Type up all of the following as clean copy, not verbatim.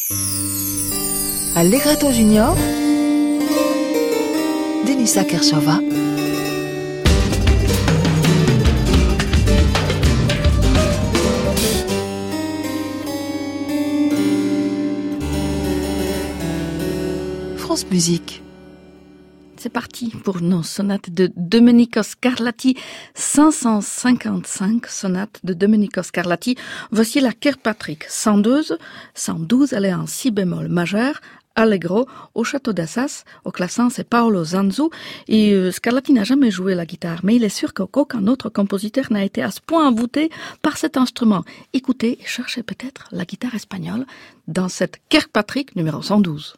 Allegretto Junior, Denisa Kershova. France Musique. C'est parti pour nos sonates de Domenico Scarlatti, 555 sonates de Domenico Scarlatti. Voici la Kirkpatrick 112, elle est en si bémol majeur, allegro, au château d'Assas, au clavecin c'est Paolo Zanzu, et Scarlatti n'a jamais joué la guitare, mais il est sûr qu'aucun autre compositeur n'a été à ce point envoûté par cet instrument. Écoutez et cherchez peut-être la guitare espagnole dans cette Kirkpatrick numéro 112.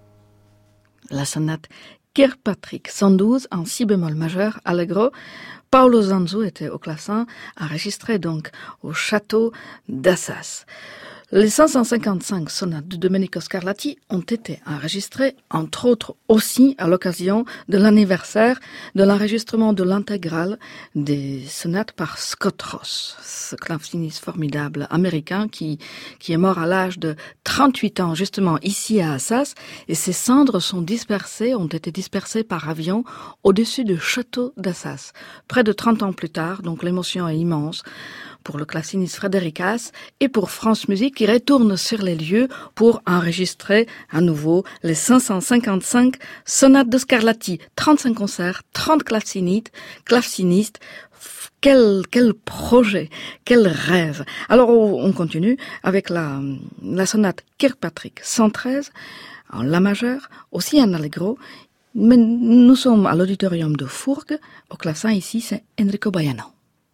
La sonate Kirkpatrick 112 en si bémol majeur allegro Paolo Zanzu était au clavecin, enregistré donc au château d'Assas. Les 555 sonates de Domenico Scarlatti ont été enregistrées, entre autres aussi à l'occasion de l'anniversaire de l'enregistrement de l'intégrale des sonates par Scott Ross, ce claveciniste formidable américain qui est mort à l'âge de 38 ans, justement ici à Assas, et ses cendres ont été dispersées par avion au-dessus du château d'Assas. Près de 30 ans plus tard, donc l'émotion est immense pour le claveciniste Frédéric Haas et pour France Musique qui retourne sur les lieux pour enregistrer à nouveau les 555 sonates de Scarlatti. 35 concerts, 30 clavecinistes. Quel projet, quel rêve. Alors on continue avec la sonate Kirkpatrick 113 en la majeure, aussi en allegro. Mais nous sommes à l'auditorium de Fourques. Au clavecin ici, c'est Enrico Baiano.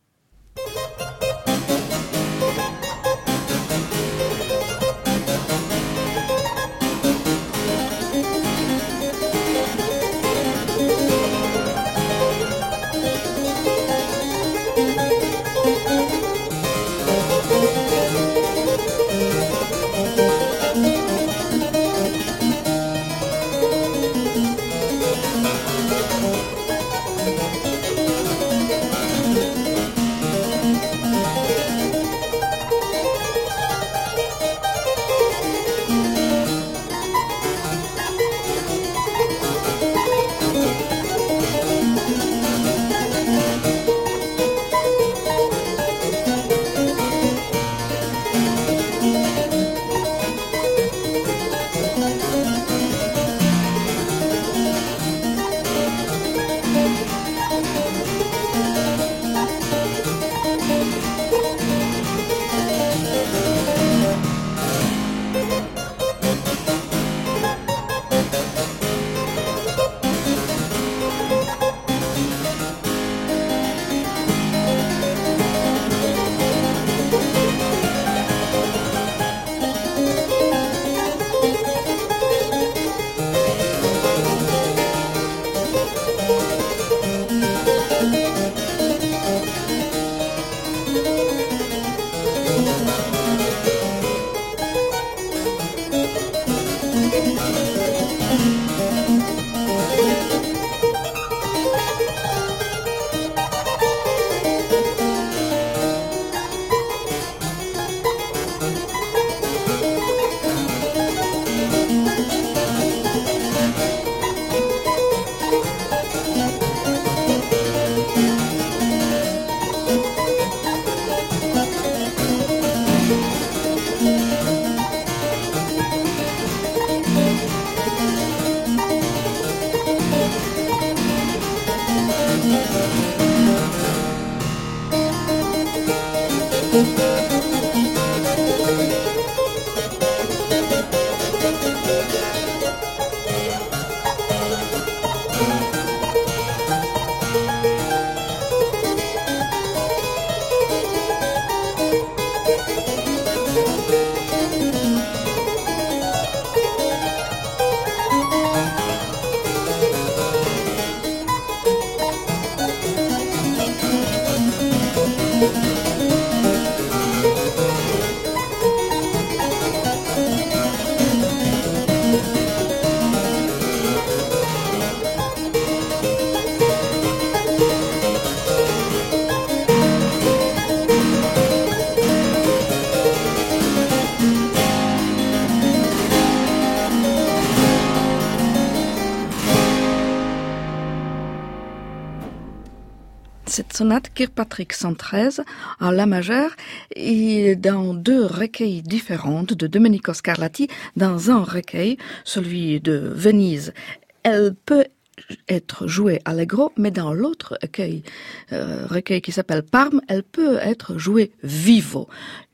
Cette sonate Kirkpatrick 113 en la majeure est dans deux recueils différents de Domenico Scarlatti. Dans un recueil, celui de Venise, elle peut être jouée allegro, mais dans l'autre recueil qui s'appelle Parme, elle peut être jouée vivo.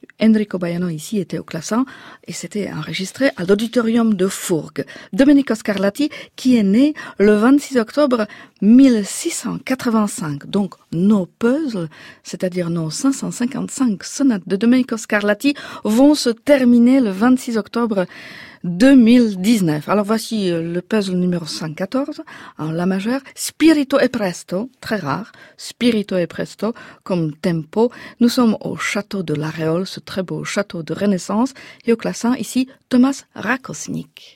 Enrico Baiano ici était au classant et c'était enregistré à l'auditorium de Fourques. Domenico Scarlatti qui est né le 26 octobre 1685. Donc nos puzzles, c'est-à-dire nos 555 sonates de Domenico Scarlatti vont se terminer le 26 octobre 2019. Alors voici le puzzle numéro 114 en la majeure. Spirito e presto, très rare. Spirito e presto comme tempo. Nous sommes au château de l'Aréole, ce très beau château de Renaissance. Et au classant ici, Thomas Rakosnik.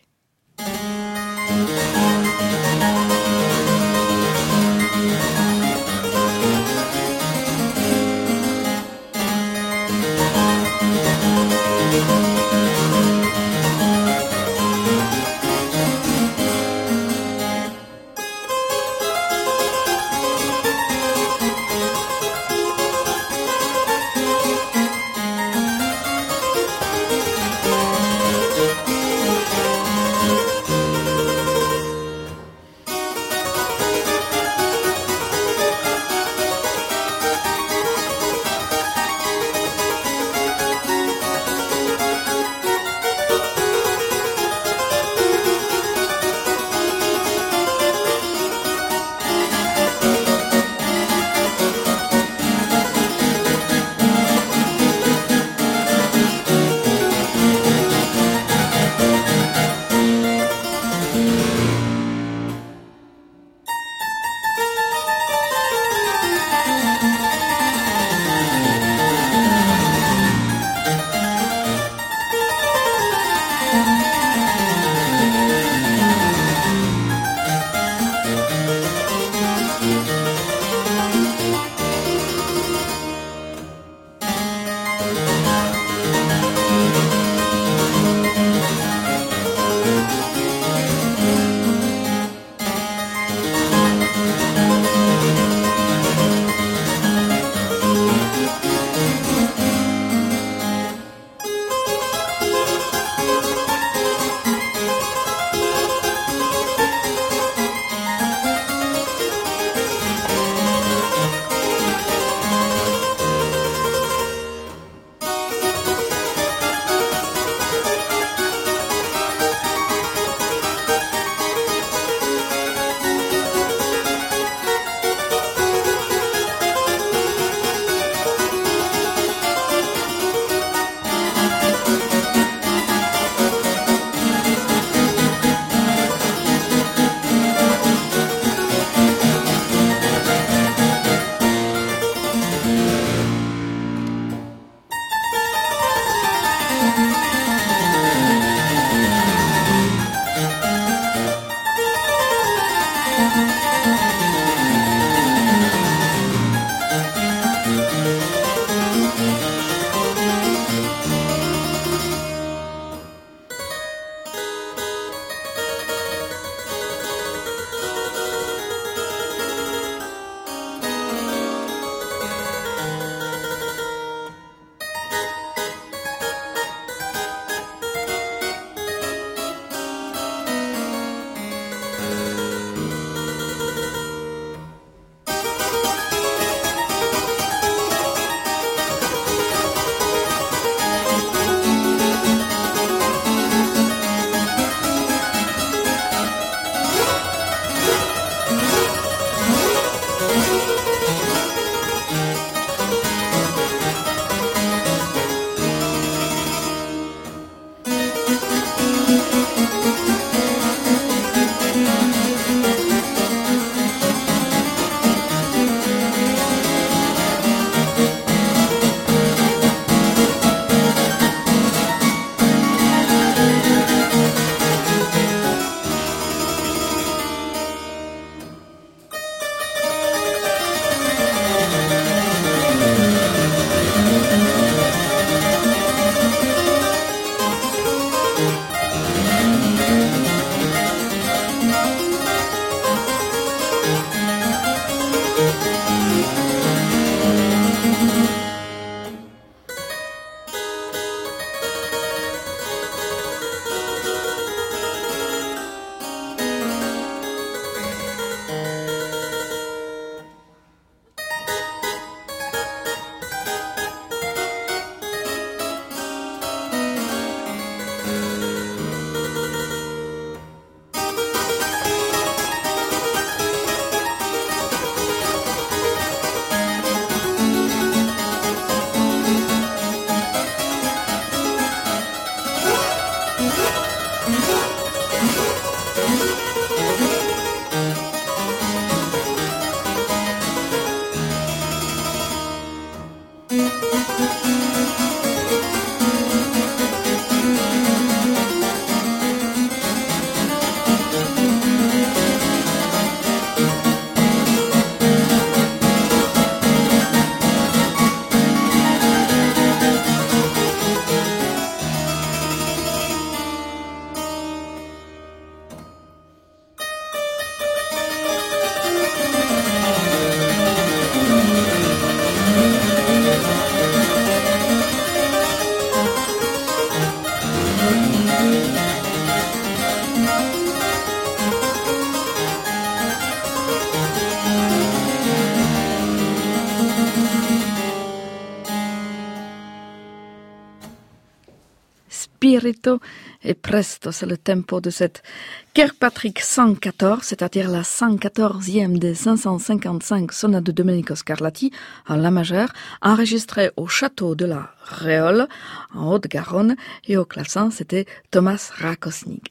spirito et presto, c'est le tempo de cette Kirkpatrick 114, c'est-à-dire la 114e des 555 sonates de Domenico Scarlatti en la majeure, enregistrée au château de la Réole, en Haute-Garonne, et au classant, c'était Thomas Rakosnik.